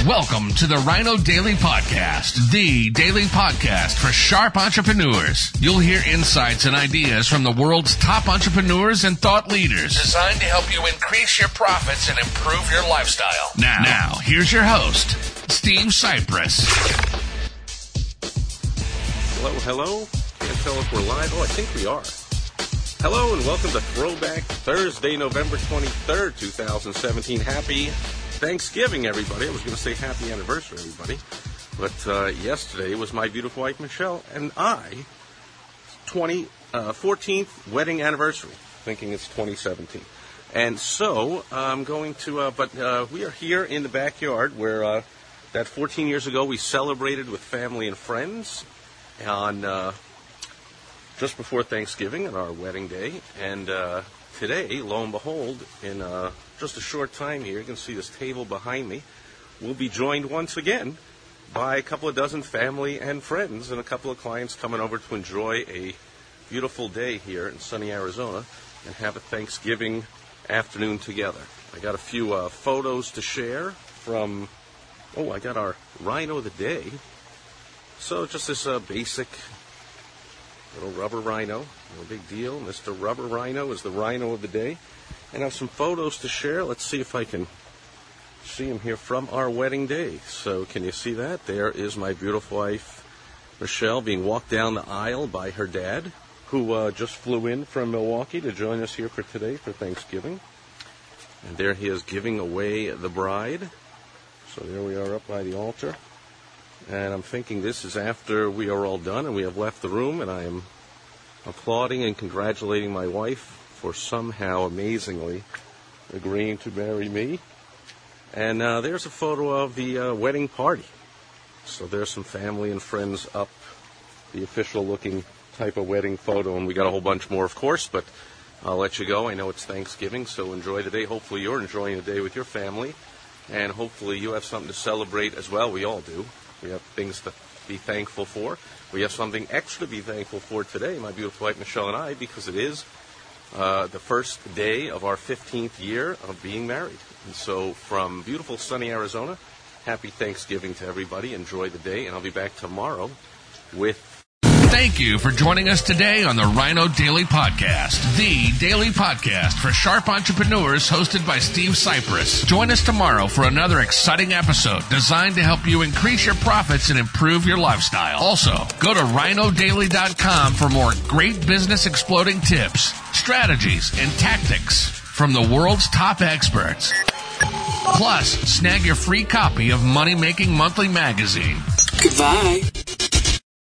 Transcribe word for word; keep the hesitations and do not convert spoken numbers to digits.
Welcome to the Rhino Daily Podcast, the daily podcast for sharp entrepreneurs. You'll hear insights and ideas from the world's top entrepreneurs and thought leaders, designed to help you increase your profits and improve your lifestyle. Now, now here's your host, Steve Cypress. Hello, hello. Can't tell if we're live. Oh, I think we are. Hello and welcome to Throwback Thursday, November twenty-third, twenty seventeen. Happy Thanksgiving, everybody. I was going to say happy anniversary, everybody. But uh, yesterday was my beautiful wife, Michelle, and I, twenty, uh, fourteenth wedding anniversary, thinking it's twenty seventeen. And so I'm going to, uh, but uh, we are here in the backyard where uh, that fourteen years ago we celebrated with family and friends on uh, just before Thanksgiving on our wedding day. And uh, today, lo and behold, in uh, just a short time here, you can see this table behind me, we'll be joined once again by a couple of dozen family and friends and a couple of clients coming over to enjoy a beautiful day here in sunny Arizona and have a Thanksgiving afternoon together. I got a few uh, photos to share from, oh, I got our Rhino of the Day. So just this uh, basic little rubber rhino, no big deal. Mister Rubber Rhino is the Rhino of the Day. And I have some photos to share. Let's see if I can see them here from our wedding day. So can you see that? There is my beautiful wife, Michelle, being walked down the aisle by her dad, who uh, just flew in from Milwaukee to join us here for today for Thanksgiving. And there he is giving away the bride. So there we are up by the altar. And I'm thinking this is after we are all done and we have left the room, and I am applauding and congratulating my wife for somehow amazingly agreeing to marry me. And uh, there's a photo of the uh, wedding party. So there's some family and friends up, the official looking type of wedding photo, and we got a whole bunch more, of course, but I'll let you go. I know it's Thanksgiving, so enjoy the day. Hopefully you're enjoying the day with your family, and hopefully you have something to celebrate as well. We all do. We have things to be thankful for. We have something extra to be thankful for today, my beautiful wife Michelle and I, because it is uh, the first day of our fifteenth year of being married. And so from beautiful sunny Arizona, happy Thanksgiving to everybody. Enjoy the day, and I'll be back tomorrow with... Thank you for joining us today on the Rhino Daily Podcast, the daily podcast for sharp entrepreneurs, hosted by Steve Cypress. Join us tomorrow for another exciting episode designed to help you increase your profits and improve your lifestyle. Also, go to rhino daily dot com for more great business exploding tips, strategies, and tactics from the world's top experts. Plus, snag your free copy of Money Making Monthly magazine. Goodbye.